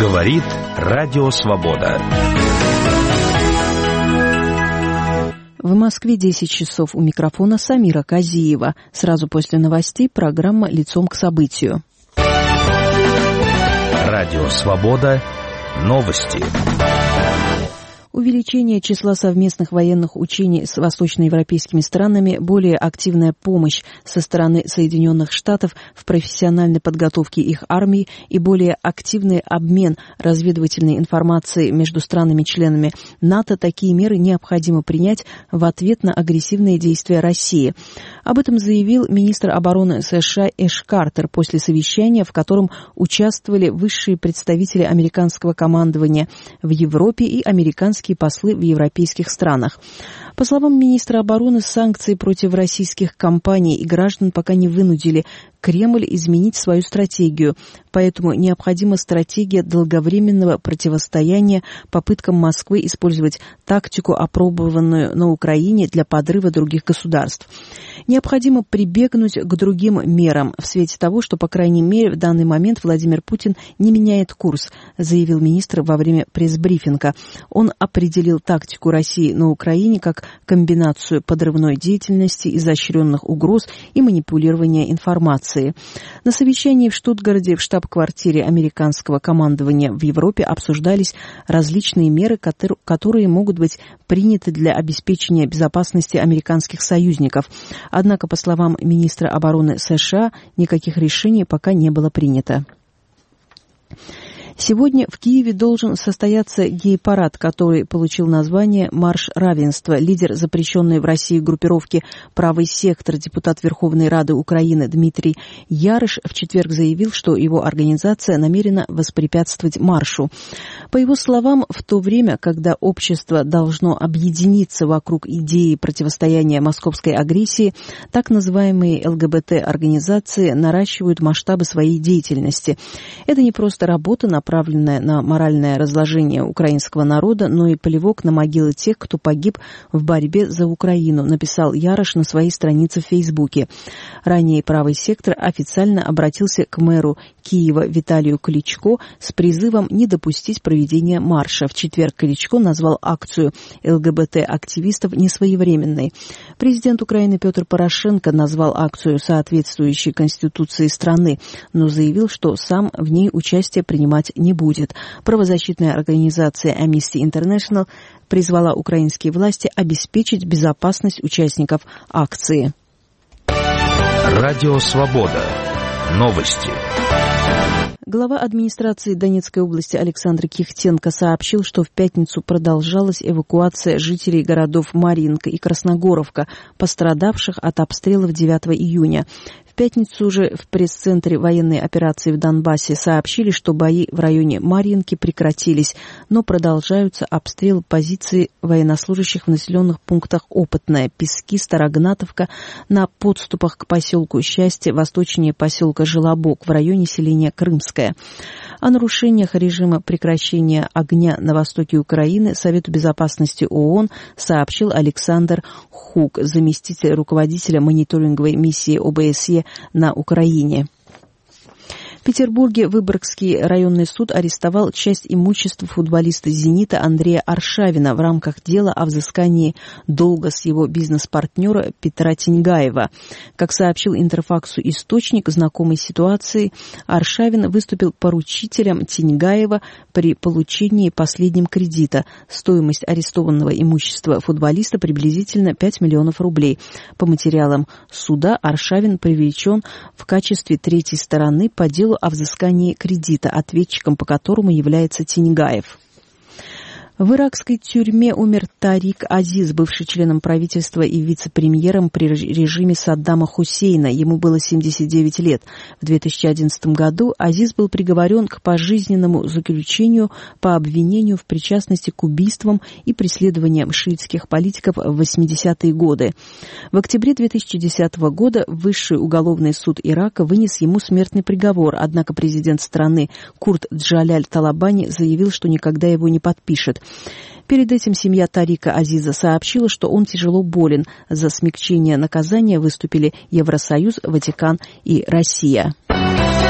Говорит Радио Свобода. В Москве 10 часов. У микрофона Самира Казиева. Сразу после новостей программа «Лицом к событию». Радио Свобода. Новости. Увеличение числа совместных военных учений с восточноевропейскими странами, более активная помощь со стороны Соединенных Штатов в профессиональной подготовке их армий и более активный обмен разведывательной информацией между странами-членами НАТО — такие меры необходимо принять в ответ на агрессивные действия России. Об этом заявил министр обороны США Эш Картер после совещания, в котором участвовали высшие представители американского командования в Европе и американские послы в европейских странах. По словам министра обороны, санкции против российских компаний и граждан пока не вынудили Кремль изменить свою стратегию, поэтому необходима стратегия долговременного противостояния попыткам Москвы использовать тактику, опробованную на Украине, для подрыва других государств. Необходимо прибегнуть к другим мерам в свете того, что, по крайней мере, в данный момент Владимир Путин не меняет курс, заявил министр во время пресс-брифинга. Он определил тактику России на Украине как комбинацию подрывной деятельности, изощренных угроз и манипулирования информацией. На совещании в Штутгарте в штаб-квартире американского командования в Европе обсуждались различные меры, которые могут быть приняты для обеспечения безопасности американских союзников. Однако, по словам министра обороны США, никаких решений пока не было принято. Сегодня в Киеве должен состояться гей-парад, который получил название «Марш равенства». Лидер запрещенной в России группировки «Правый сектор», депутат Верховной Рады Украины Дмитрий Ярыш в четверг заявил, что его организация намерена воспрепятствовать маршу. По его словам, в то время, когда общество должно объединиться вокруг идеи противостояния московской агрессии, так называемые ЛГБТ-организации наращивают масштабы своей деятельности. Это не просто работа, направленная на моральное разложение украинского народа, но и плевок на могилы тех, кто погиб в борьбе за Украину, написал Ярош на своей странице в Фейсбуке. Ранее правый сектор официально обратился к мэру Киева Виталию Кличко с призывом не допустить проведения марша. В четверг Кличко назвал акцию ЛГБТ-активистов несвоевременной. Президент Украины Петр Порошенко назвал акцию соответствующей Конституции страны, но заявил, что сам в ней участие принимать не будет. Правозащитная организация Amnesty International призвала украинские власти обеспечить безопасность участников акции. Радио Свобода. Новости. Глава администрации Донецкой области Александр Кихтенко сообщил, что в пятницу продолжалась эвакуация жителей городов Марьинка и Красногоровка, пострадавших от обстрелов 9 июня. В пятницу же в пресс-центре военной операции в Донбассе сообщили, что бои в районе Марьинки прекратились, но продолжаются обстрелы позиций военнослужащих в населенных пунктах Опытное, Пески, Старогнатовка, на подступах к поселку Счастье, восточнее поселка Желобок, в районе селения Крымское. О нарушениях режима прекращения огня на востоке Украины Совету безопасности ООН сообщил Александр Хук, заместитель руководителя мониторинговой миссии ОБСЕ на Украине. В Петербурге Выборгский районный суд арестовал часть имущества футболиста «Зенита» Андрея Аршавина в рамках дела о взыскании долга с его бизнес-партнера Петра Тиньгаева. Как сообщил Интерфаксу источник, знакомый с ситуацией, Аршавин выступил поручителем Тиньгаева при получении последним кредита. Стоимость арестованного имущества футболиста приблизительно 5 миллионов рублей. По материалам суда Аршавин привлечен в качестве третьей стороны по делу о взыскании кредита, ответчиком по которому является Тиньгаев. В иракской тюрьме умер Тарик Азиз, бывший членом правительства и вице-премьером при режиме Саддама Хусейна. Ему было 79 лет. В 2011 году Азиз был приговорен к пожизненному заключению по обвинению в причастности к убийствам и преследованиям шиитских политиков в 80-е годы. В октябре 2010 года Высший уголовный суд Ирака вынес ему смертный приговор, однако президент страны Курт Джаляль Талабани заявил, что никогда его не подпишет. Перед этим семья Тарика Азиза сообщила, что он тяжело болен. За смягчение наказания выступили Евросоюз, Ватикан и Россия.